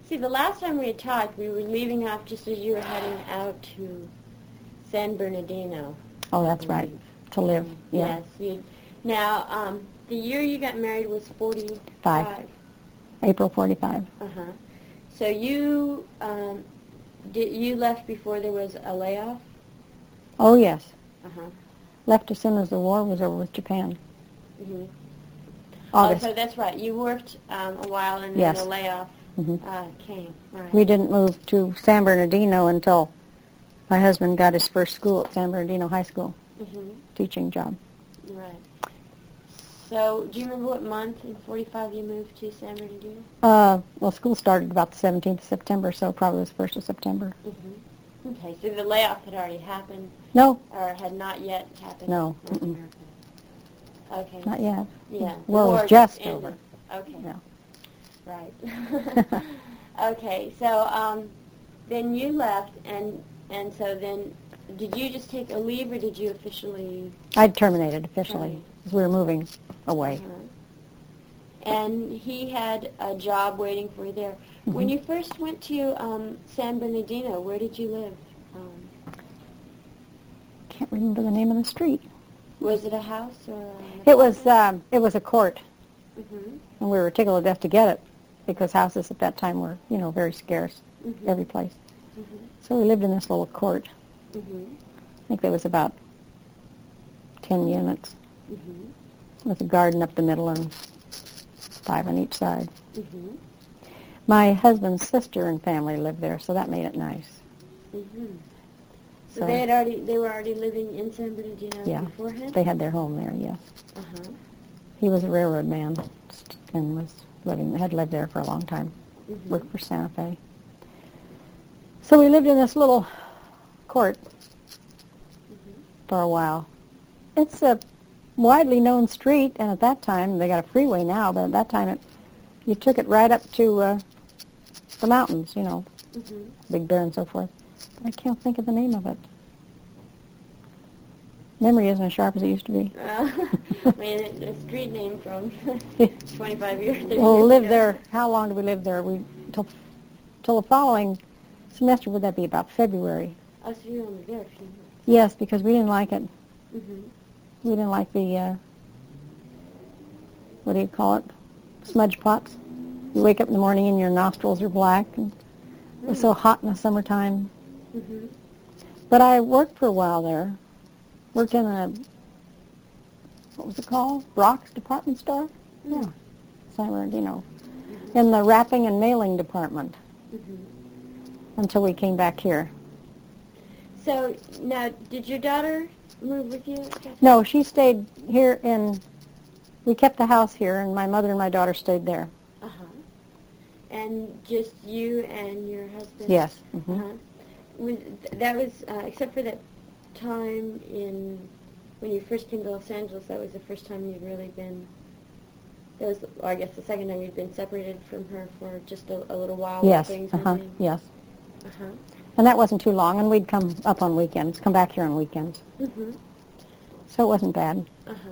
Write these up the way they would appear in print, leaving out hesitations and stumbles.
See, the last time we had talked, we were leaving off just as you were heading out to San Bernardino. Oh, that's right. To live, yeah. Yes. Now, the year you got married was 45. April 45. Uh-huh. So you you left before there was a layoff? Oh, yes. Uh-huh. Left as soon as the war was over with Japan. Mm-hmm. August. Oh, so that's right. You worked a while and then Yes. the layoff Mm-hmm. came. Right. We didn't move to San Bernardino until my husband got his first school at San Bernardino High School, teaching job. Right. So, do you remember what month in 45 you moved to San Bernardino? Well, school started about the 17th of September, so probably it was 1st of September. Mm-hmm. Okay, so the layoff had already happened? No. Or had not yet happened? No. Okay. Not yet. Yeah. War was just ended. over. Okay. Yeah. Right. Okay, so then you left, and so then, did you just take a leave, or did you officially? I'd terminated officially, because we were moving away. And he had a job waiting for you there. Mm-hmm. When you first went to San Bernardino, where did you live? Can't remember the name of the street. Was it a house or? It was a court, Mm-hmm. and we were tickled to death to get it, because houses at that time were, very scarce, every place. Mm-hmm. So we lived in this little court. Mm-hmm. I think there was about 10 units, with a garden up the middle and 5 on each side. Mm-hmm. My husband's sister and family lived there, so that made it nice. Mm-hmm. So they were already living in San Bernardino beforehand? They had their home there, yes. Uh-huh. He was a railroad man and had lived there for a long time, worked for Santa Fe. So we lived in this little court for a while. It's a widely known street, and at that time, they got a freeway now, but at that time you took it right up to the mountains, Big Bear and so forth. I can't think of the name of it. Memory isn't as sharp as it used to be. I mean, a street name from 25 years ago. Well, lived there. How long did we live there? Till the following semester. Would that be about February? Oh, so you were only there a few months. Yes, because we didn't like it. Mm-hmm. We didn't like the, what do you call it, smudge pots. You wake up in the morning and your nostrils are black, and it was so hot in the summertime. Mm-hmm. But I worked for a while there. Worked in a, what was it called? Brock's department store? Yeah, San Bernardino. In the wrapping and mailing department until we came back here. So, now, did your daughter move with you? No, she stayed here we kept the house here, and my mother and my daughter stayed there. Uh-huh. And just you and your husband? Yes. Mm-hmm. Uh-huh. That was, except for that time when you first came to Los Angeles, that was the first time you'd really been, I guess the second time you'd been separated from her for just a little while. Yes, Yes. Uh-huh. And that wasn't too long, and we'd come up on weekends, come back here on weekends. Mm-hmm. So it wasn't bad. Uh-huh.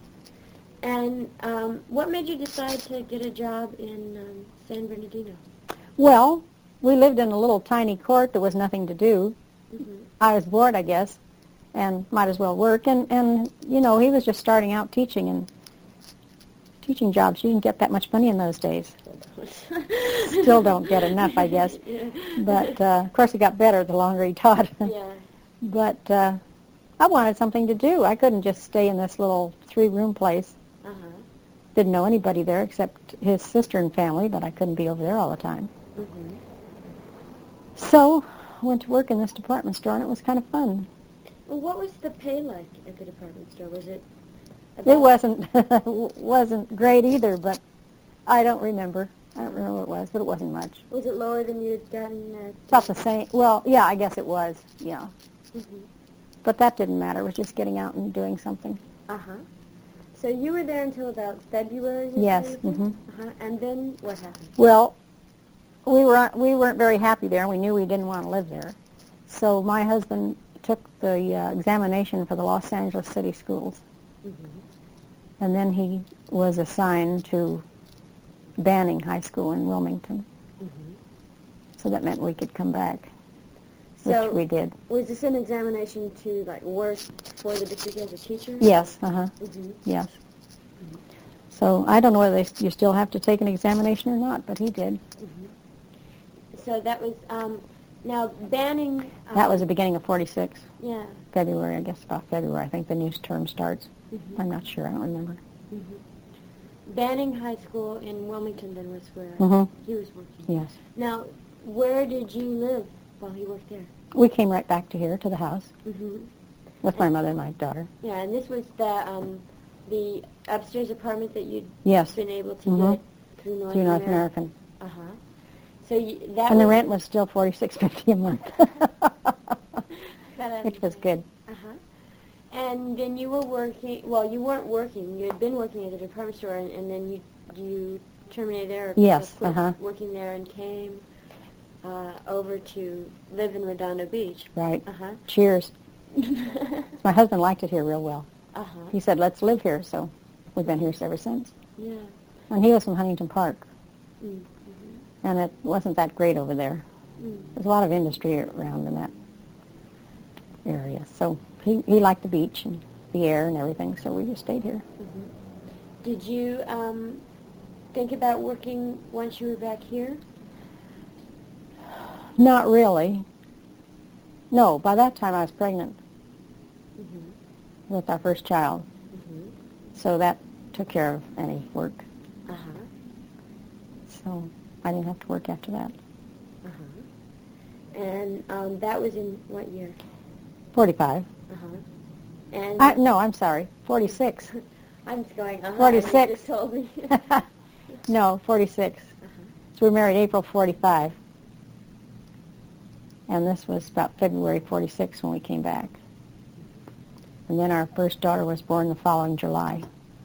And what made you decide to get a job in San Bernardino? Well, we lived in a little tiny court. There was nothing to do. Mm-hmm. I was bored, I guess, and might as well work. And he was just starting out teaching, and teaching jobs, you didn't get that much money in those days. Still don't get enough, I guess. Yeah. But, of course, it got better the longer he taught. Yeah. But I wanted something to do. I couldn't just stay in this little 3-room place. Uh-huh. Didn't know anybody there except his sister and family, but I couldn't be over there all the time. Mm-hmm. So I went to work in this department store, and it was kind of fun. Well, what was the pay like at the department store? Was it? It wasn't great either, but I don't remember. I don't remember what it was, but it wasn't much. Was it lower than you had gotten at? About the same. Well, yeah, I guess it was. Yeah. Mm-hmm. But that didn't matter. It was just getting out and doing something. Uh-huh. So you were there until about February? Yes. Mm-hmm. Uh-huh. And then what happened? Well, we weren't very happy there. We knew we didn't want to live there. So my husband took the examination for the Los Angeles City Schools. Mm-hmm. And then he was assigned to Banning High School in Wilmington. Mm-hmm. So that meant we could come back, So which we did. was this an examination to like work for the district as a teacher? Yes, Mm-hmm. yes. So I don't know whether you still have to take an examination or not, but he did. Mm-hmm. So that was, now banning... That was the beginning of 46. Yeah. February, I guess, about February. I think the new term starts. Mm-hmm. I'm not sure. I don't remember. Mm-hmm. Banning High School in Wilmington then was where he was working. Yes. Now, where did you live while he worked there? We came right back to here, to the house, Mm-hmm. with my mother and my daughter. Yeah, and this was the upstairs apartment that you'd Yes. been able to get through North Through North American. American. Uh-huh. So that And the was, rent was still $46.50 a month, which was good. Uh-huh. And then you were working, well, you weren't working. You had been working at the department store, and then you terminated there, or Yes, quit working there and came over to live in Redondo Beach. Right. Uh-huh. Cheers. My husband liked it here real well. Uh-huh. He said, let's live here, so we've been here ever since. Yeah. And he was from Huntington Park, Mm-hmm. and it wasn't that great over there. Mm. There's a lot of industry around in that area. So he liked the beach and the air and everything, so we just stayed here. Mm-hmm. Did you think about working once you were back here? Not really. No, by that time I was pregnant Mm-hmm. with our first child, Mm-hmm. so that took care of any work. Uh-huh. So I didn't have to work after that. Uh-huh. And that was in what year? 45. Uh-huh. And No, I'm sorry, 46. I'm just going, 46. You just told me. No, 46. Uh-huh. So we married April 45. And this was about February 46 when we came back. And then our first daughter was born the following July.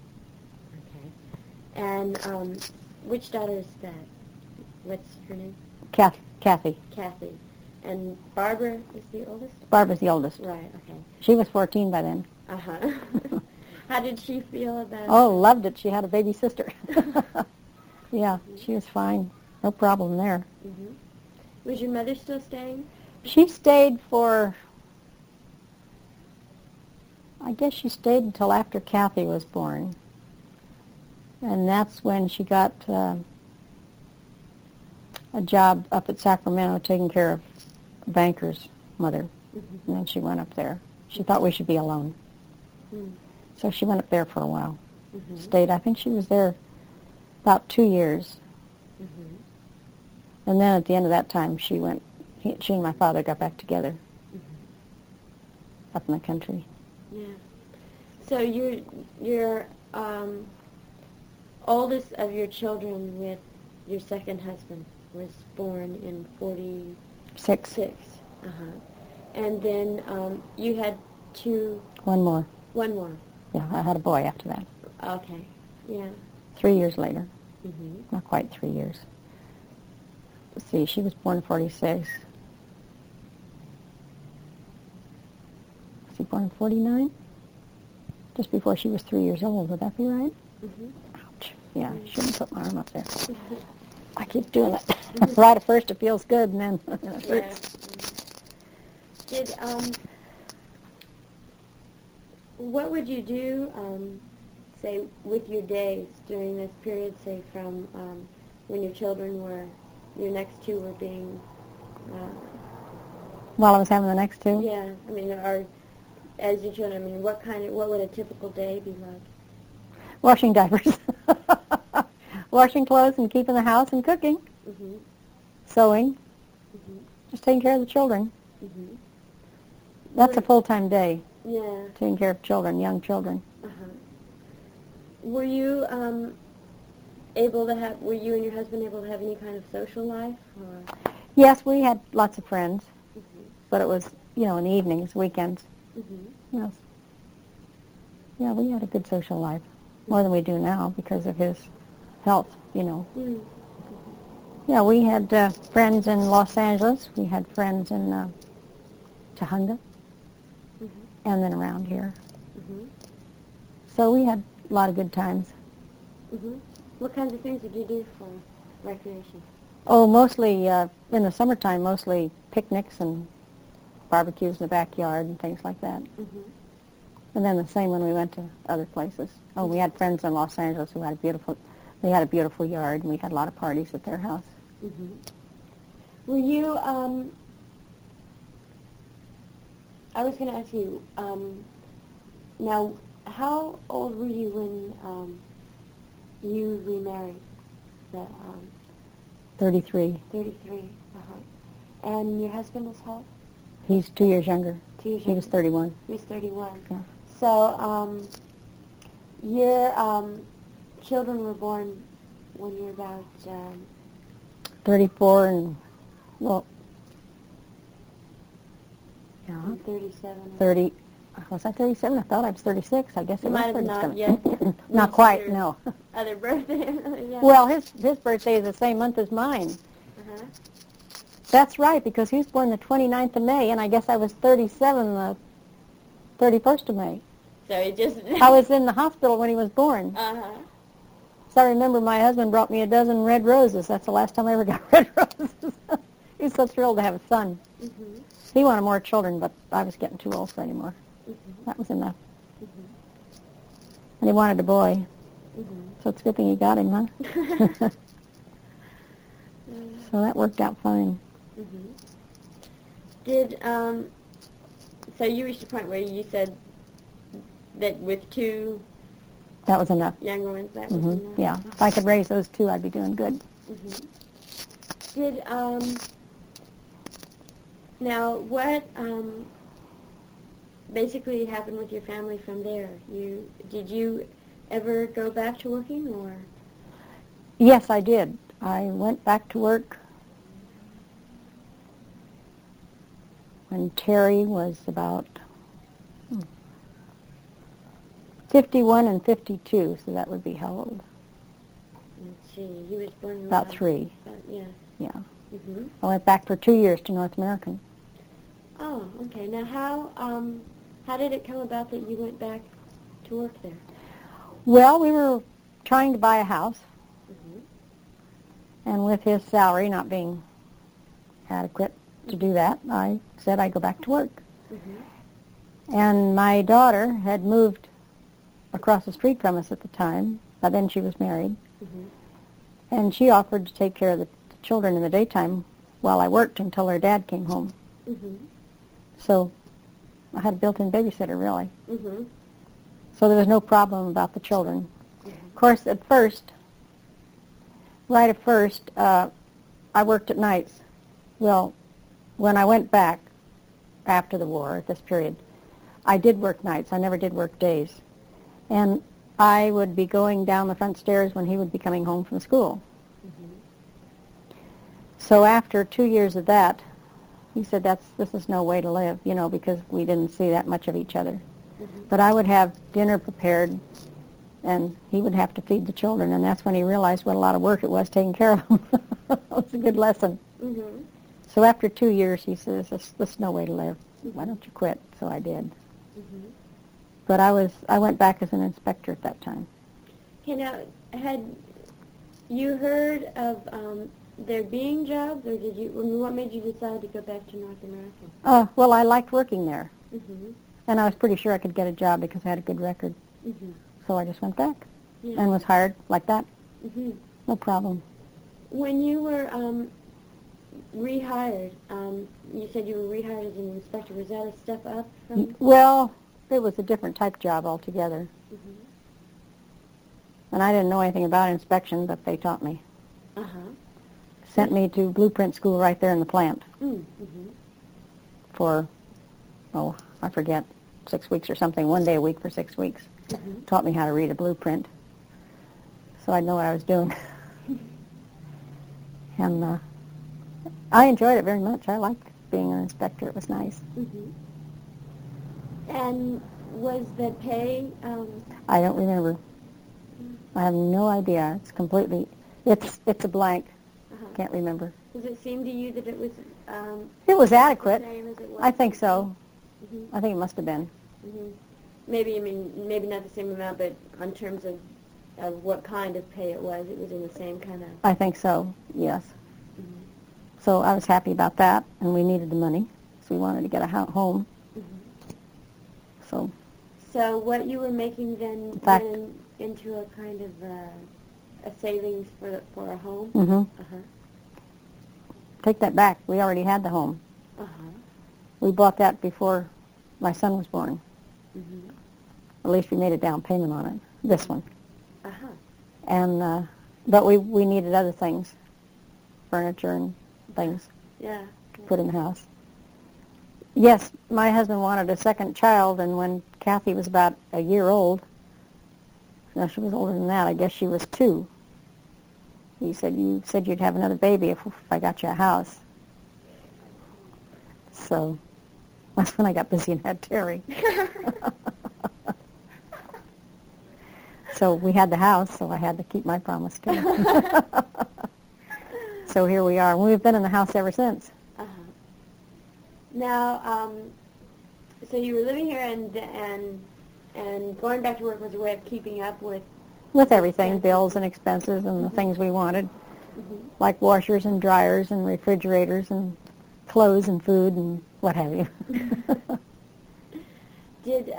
Okay. And which daughter is that? What's her name? Kathy. Kathy. And Barbara is the oldest? Barbara's the oldest. Right, okay. She was 14 by then. Uh-huh. How did she feel about Oh, loved it. She had a baby sister. Yeah, she was fine. No problem there. Mm-hmm. Was your mother still staying? She stayed for, I guess she stayed until after Kathy was born. And that's when she got a job up at Sacramento taking care of a banker's mother. Mm-hmm. And then she went up there. She thought we should be alone. Mm. So she went up there for a while. Mm-hmm. Stayed, I think she was there about 2 years. Mm-hmm. And then at the end of that time, she and my father got back together up in the country. Yeah. So your oldest of your children with your second husband was born in 46. 6. Uh-huh. And then you had One more. one more. Yeah, I had a boy after that. Okay. Yeah. 3 years later. Mm-hmm. Not quite 3 years. Let's see, she was born in 46. Was he born in 49? Just before she was 3 years old. Would that be right? Mm-hmm. Ouch. Yeah, I shouldn't put my arm up there. I keep doing it. Right at first it feels good, and then it hurts. Yeah. Did what would you do, say, with your days during this period, say, from when your next two were being... While I was having the next two? Yeah, I mean, or as your children, I mean, what would a typical day be like? Washing diapers. Washing clothes and keeping the house and cooking. Mm-hmm. Sewing. Mm-hmm. Just taking care of the children. Mm-hmm. That's a full-time day, Yeah. taking care of children, young children. Uh-huh. Were you were you and your husband able to have any kind of social life? Or? Yes, we had lots of friends, Mm-hmm. but it was, in the evenings, weekends. Mm-hmm. Yes. Yeah, we had a good social life, more than we do now because of his health, Mm-hmm. Yeah, we had friends in Los Angeles. We had friends in Tahunga, Mm-hmm. and then around here. Mm-hmm. So we had a lot of good times. Mm-hmm. What kinds of things did you do for recreation? Oh, mostly in the summertime, mostly picnics and barbecues in the backyard and things like that. Mm-hmm. And then the same when we went to other places. Oh, we had friends in Los Angeles who had they had a beautiful yard, and we had a lot of parties at their house. Mm-hmm. Were you, I was going to ask you, now, how old were you when you remarried? 33. 33. Uh-huh. And your husband is how? He's 2 years younger. 2 years He younger. was 31. He was 31. Yeah. So, your children were born when you were about 34 and, well, yeah, 37. 30. Was I 37? I thought I was 36. I guess You it might was have 37. not yet. Not quite, no. Other birthday. Yeah. Well, his birthday is the same month as mine. Uh-huh. That's right, because he was born the 29th of May, and I guess I was 37 the 31st of May. So he just... I was in the hospital when he was born. Uh-huh. So I remember my husband brought me a dozen red roses. That's the last time I ever got red roses. He was so thrilled to have a son. Mm-hmm. He wanted more children, but I was getting too old for any more. Mm-hmm. That was enough. Mm-hmm. And he wanted a boy. Mm-hmm. So it's a good thing you got him, huh? So that worked out fine. Mm-hmm. Did, so you reached a point where you said that with 2 That was enough. younger ones, that was Mm-hmm. enough? Yeah. If I could raise those 2, I'd be doing good. Mm-hmm. Did, now what, basically happened with your family from there? Did you ever go back to working, or? Yes, I did. I went back to work when Terry was about 51 and 52, so that would be how old? Let's see, he was born About 3. Yeah. Yeah. Mm-hmm. I went back for 2 years to North American. Oh, okay. Now, how did it come about that you went back to work there? Well, we were trying to buy a house, Mm-hmm. and with his salary not being adequate to do that, I said I'd go back to work. Mm-hmm. And my daughter had moved across the street from us at the time. By then she was married. Mm-hmm. And she offered to take care of the children in the daytime while I worked until her dad came home. Mm-hmm. So I had a built-in babysitter, really. Mm-hmm. So there was no problem about the children. Mm-hmm. Of course, at first, I worked at nights. Well, when I went back after the war, at this period, I did work nights. I never did work days. And I would be going down the front stairs when he would be coming home from school. Mm-hmm. So after 2 years of that, he said, this is no way to live, because we didn't see that much of each other. Mm-hmm. But I would have dinner prepared, and he would have to feed the children, and that's when he realized what a lot of work it was taking care of them. It was a good lesson. Mm-hmm. So after 2 years, he says, this is no way to live. Why don't you quit? So I did. Mm-hmm. But I went back as an inspector at that time. Okay, now, had you heard of there being jobs, or what made you decide to go back to North America? Well, I liked working there, Mm-hmm. and I was pretty sure I could get a job because I had a good record. Mm-hmm. So I just went back Yeah. and was hired like that. Mm-hmm. No problem. When you were rehired, you said you were rehired as an inspector. Was that a step up from? Well, it was a different type job altogether. Mm-hmm. And I didn't know anything about inspection, but they taught me. Uh-huh. Sent me to blueprint school right there in the plant Mm-hmm. for, I forget, 6 weeks or something, 1 day a week for 6 weeks. Mm-hmm. Taught me how to read a blueprint, so I'd know what I was doing. And I enjoyed it very much. I liked being an inspector. It was nice. Mm-hmm. And was the pay? I don't remember. I have no idea. It's completely, it's a blank. Uh-huh. Can't remember. Does it seem to you that it was? It was adequate. The same as it was? I think so. Mm-hmm. I think it must have been. Mm-hmm. Maybe not the same amount, but in terms of what kind of pay it was in the same kind of. I think so, yes. Mm-hmm. So I was happy about that, and we needed the money, so we wanted to get a home. So So what you were making then In fact- went into a kind of a savings for a home? Mm-hmm. Take that back. We already had the home. We bought that before my son was born. At least we made a down payment on it. This one. And but we needed other things, furniture and things Yeah. to put in the house. Yes, my husband wanted a second child, and when Kathy was about a year old, no, she was older than that. I guess she was 2. He said, "You said you'd have another baby if I got you a house." So that's when I got busy and had Terry. So we had the house, so I had to keep my promise too. So here we are. We've been in the house ever since. Now, so you were living here, and going back to work was a way of keeping up with Everything, bills and expenses and the things we wanted, like washers and dryers and refrigerators and clothes and food and what have you. Did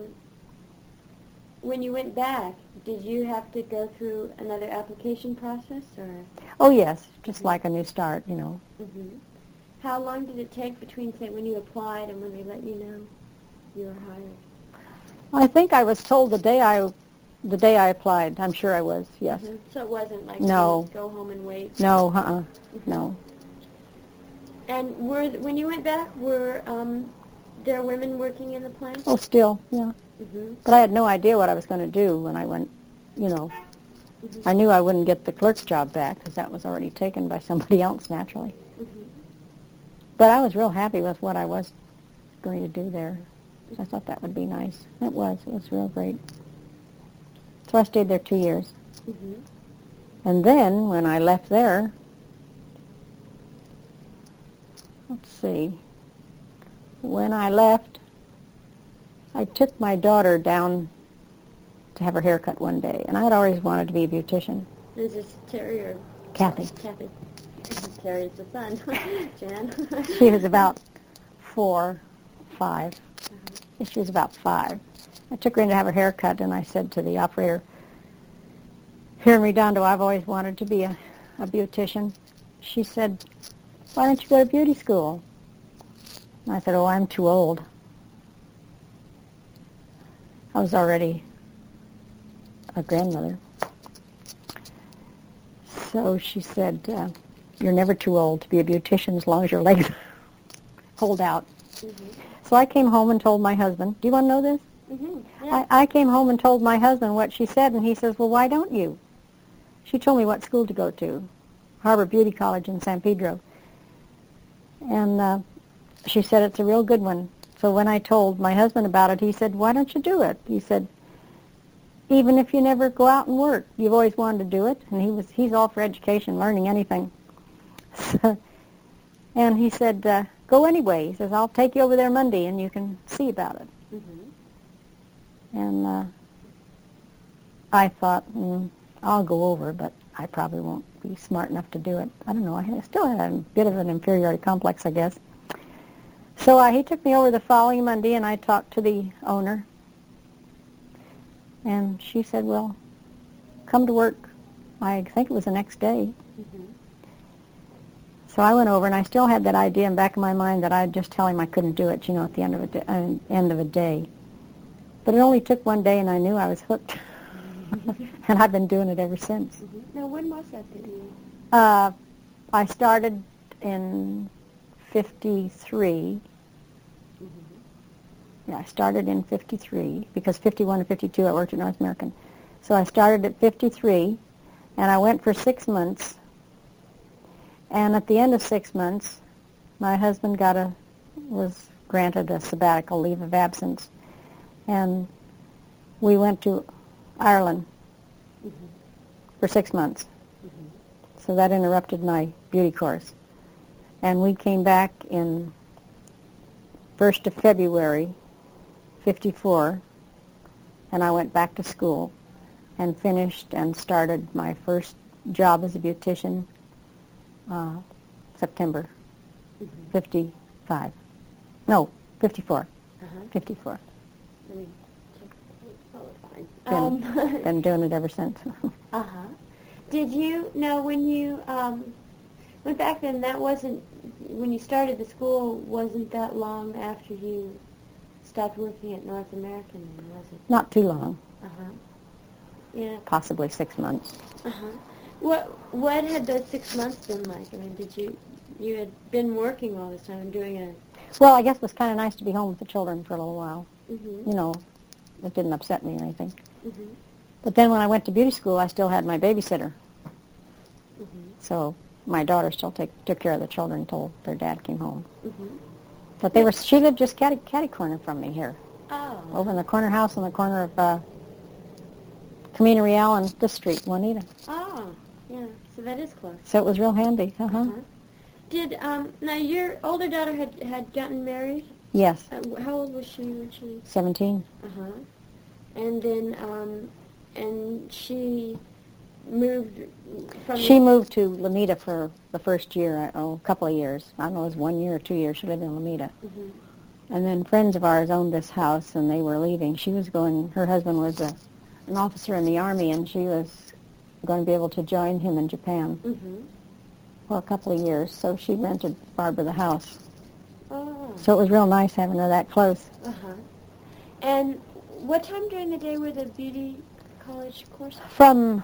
when you went back, did you have to go through another application process, or? Oh yes, just like a new start, you know. How long did it take between, say, when you applied and when they let you know you were hired? I think I was told the day I applied. I'm sure I was. Yes. So it wasn't like No. you go home and wait. No. No. And when you went back, were there women working in the plant? Oh, still, yeah. But I had no idea what I was going to do when I went, you know. I knew I wouldn't get the clerk's job back because that was already taken by somebody else, naturally. But I was real happy with what I was going to do there. I thought that would be nice. It was real great. So I stayed there 2 years. And then when I left there, let's see, when I left, I took my daughter down to have her hair cut one day, and I had always wanted to be a beautician. Is this Terry or? Kathy. Kathy. Terry's the son. Jan. She was about 4, 5. She was about 5. I took her in to have her hair cut, and I said to the operator, "Here in Redondo, I've always wanted to be a beautician." She said, "Why don't you go to beauty school?" And I said, "Oh, I'm too old." I was already a grandmother. So she said, "You're never too old to be a beautician as long as your legs hold out." So I came home and told my husband. Do you want to know this? Yeah. I came home and told my husband what she said, and he says, "Well, why don't you?" She told me what school to go to, Harbor Beauty College in San Pedro. And she said it's a real good one. So when I told my husband about it, he said, "Why don't you do it?" He said, "Even if you never go out and work, you've always wanted to do it." And he's all for education, learning anything. And he said, "Go anyway." He says, "I'll take you over there Monday and you can see about it." And I thought, I'll go over, but I probably won't be smart enough to do it. I don't know. I still had a bit of an inferiority complex, I guess. So he took me over the following Monday, and I talked to the owner. And she said, "Well, come to work." I think it was the next day. So I went over, and I still had that idea in the back of my mind that I'd just tell him I couldn't do it, at the end of a day. But it only took one day, and I knew I was hooked. And I've been doing it ever since. Now, when was that you? I started in 53. Yeah, I started in 53 because 51 and 52 I worked at North American. So I started at 53, and I went for 6 months. And at the end of 6 months, my husband was granted a sabbatical leave of absence, and we went to Ireland for 6 months. So that interrupted my beauty course. And we came back in 1st of February, 54, and I went back to school and finished and started my first job as a beautician September Mm-hmm. 55. No, 54. Uh-huh. 54. Let me check. Oh, fine. Been doing it ever since. Uh-huh. Did you, now when you went back then, that wasn't, when you started the school, wasn't that long after you stopped working at North American, was it? Not too long, Uh-huh. Yeah. possibly 6 months. Uh-huh. What had those 6 months been like? I mean, you had been working all this time and doing a... Well, I guess it was kind of nice to be home with the children for a little while. Mm-hmm. You know, it didn't upset me or anything. Mm-hmm. But then when I went to beauty school, I still had my babysitter. Mm-hmm. So my daughter still took care of the children until their dad came home. Mm-hmm. But she lived just catty corner from me here, Oh. over in the corner house on the corner of Camino Real and this street, Juanita. Oh, yeah. So that is close. So it was real handy. Uh-huh. Did, now your older daughter had gotten married? Yes, How old was she when she... 17. Uh-huh. And then, and she moved from... She moved to Lomita for the first year, a couple of years. I don't know, it was 1 year or 2 years she lived in Lomita. Mm-hmm. And then friends of ours owned this house, and they were leaving. She was going, her husband was an officer in the Army, and she was going to be able to join him in Japan Mm-hmm. for a couple of years. So she rented Barbara the house. Oh. So it was real nice having her that close. Uh-huh. And what time during the day were the beauty college courses? From,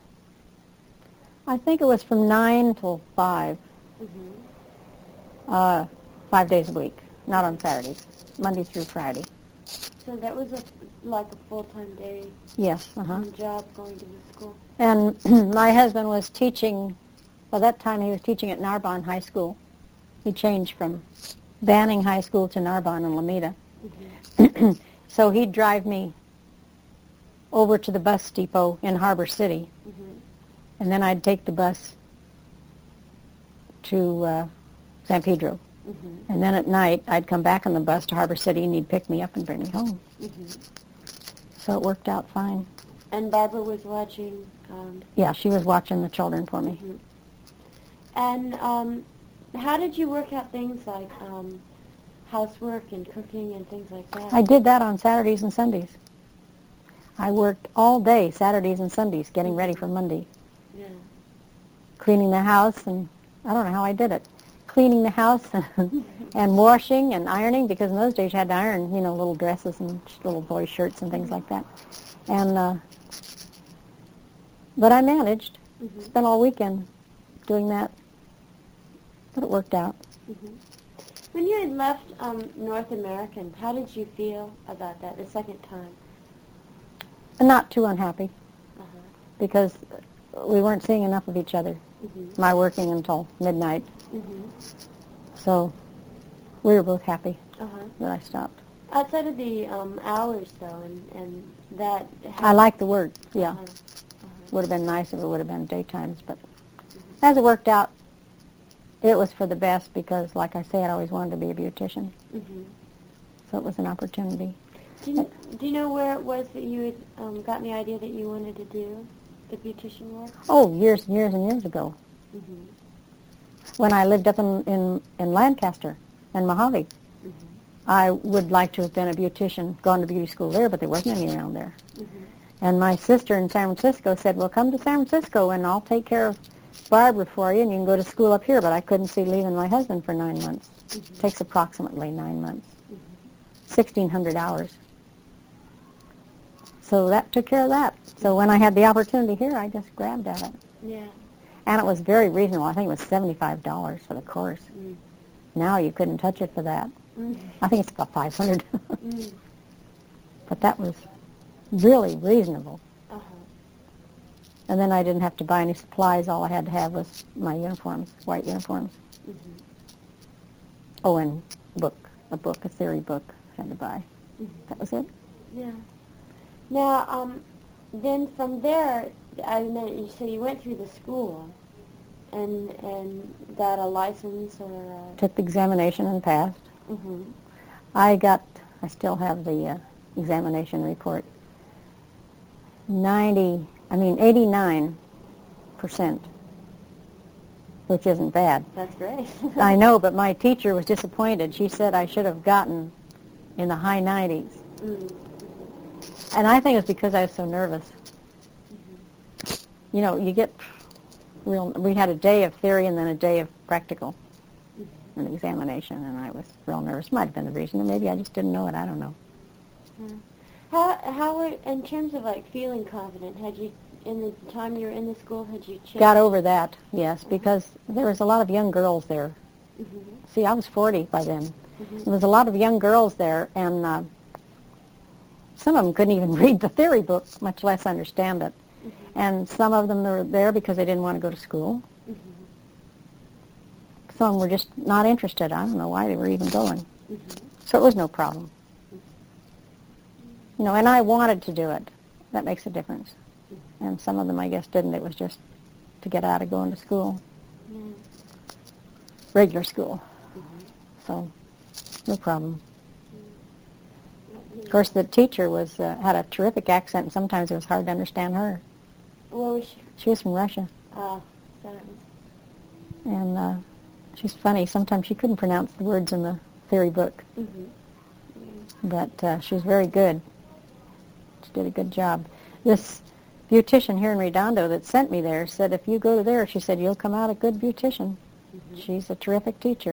I think it was from 9 till 5, Mm-hmm. 5 days a week, not on Saturdays, Monday through Friday. So that was like a full-time day Yes, uh-huh. job going to the school? And my husband was teaching, by that time he was teaching at Narbonne High School. He changed from Banning High School to Narbonne in Lomita. Mm-hmm. So he'd drive me over to the bus depot in Harbor City, Mm-hmm. and then I'd take the bus to San Pedro. Mm-hmm. And then at night, I'd come back on the bus to Harbor City, and he'd pick me up and bring me home. Mm-hmm. So it worked out fine. And Barbara was watching... Yeah, she was watching the children for me. Mm-hmm. And how did you work out things like housework and cooking and things like that? I did that on Saturdays and Sundays. I worked all day, Saturdays and Sundays, getting ready for Monday. Yeah. Cleaning the house, and I don't know how I did it. Cleaning the house and washing and ironing, because in those days you had to iron, you know, little dresses and little boy shirts and things like that. And but I managed. Mm-hmm. Spent all weekend doing that. But it worked out. Mm-hmm. When you had left North American, how did you feel about that the second time? And not too unhappy, Uh-huh. because we weren't seeing enough of each other. Mm-hmm. My working until midnight. Mm-hmm. So we were both happy Uh-huh. that I stopped. Outside of the hours, though, and that... I like the word, yeah. Uh-huh. Uh-huh. Would have been nice if it would have been daytimes, but as it worked out, it was for the best because, like I said, I always wanted to be a beautician. Mm-hmm. So it was an opportunity. Do you know where it was that you had gotten the idea that you wanted to do the beautician work? Oh, years and years and years ago, Mm-hmm. when I lived up in Lancaster and Mojave. Mm-hmm. I would like to have been a beautician, gone to beauty school there, but there wasn't any around there. Mm-hmm. And my sister in San Francisco said, well, come to San Francisco and I'll take care of Barbara for you and you can go to school up here. But I couldn't see leaving my husband for 9 months. Mm-hmm. It takes approximately 9 months. Mm-hmm. 1,600 hours. So that took care of that. So when I had the opportunity here, I just grabbed at it. Yeah. And it was very reasonable. I think it was $75 for the course. Mm. Now you couldn't touch it for that. Mm. I think it's about $500. Mm. But that was really reasonable. Uh-huh. And then I didn't have to buy any supplies. All I had to have was my uniforms, white uniforms. Mm-hmm. Oh, and a theory book I had to buy. Mm-hmm. That was it. Yeah. Now, then from there, I know you say you went through the school and got a license or Took the examination and passed. Mm-hmm. I still have the examination report. 89% which isn't bad. That's great. I know, but my teacher was disappointed. She said I should have gotten in the high 90s. Mm. And I think it's because I was so nervous. You know, you get we had a day of theory and then a day of practical, an examination, and I was real nervous. Might have been the reason, or maybe I just didn't know it. I don't know. How were, in terms of like feeling confident, had you, in the time you were in the school, had you changed? Got over that, yes, because there was a lot of young girls there. Mm-hmm. See, I was 40 by then. Mm-hmm. There was a lot of young girls there, and some of them couldn't even read the theory book, much less understand it. Mm-hmm. And some of them were there because they didn't want to go to school. Mm-hmm. Some were just not interested. I don't know why they were even going. Mm-hmm. So it was no problem. You know, and I wanted to do it. That makes a difference. Mm-hmm. And some of them, I guess, didn't. It was just to get out of going to school. Mm-hmm. Regular school. Mm-hmm. So, no problem. Mm-hmm. Of course, the teacher was had a terrific accent, and sometimes it was hard to understand her. What was she? She was from Russia. Oh, and she's funny. Sometimes she couldn't pronounce the words in the theory book. Mm-hmm. But she was very good. She did a good job. This beautician here in Redondo that sent me there said, if you go to there, she said, you'll come out a good beautician. Mm-hmm. She's a terrific teacher.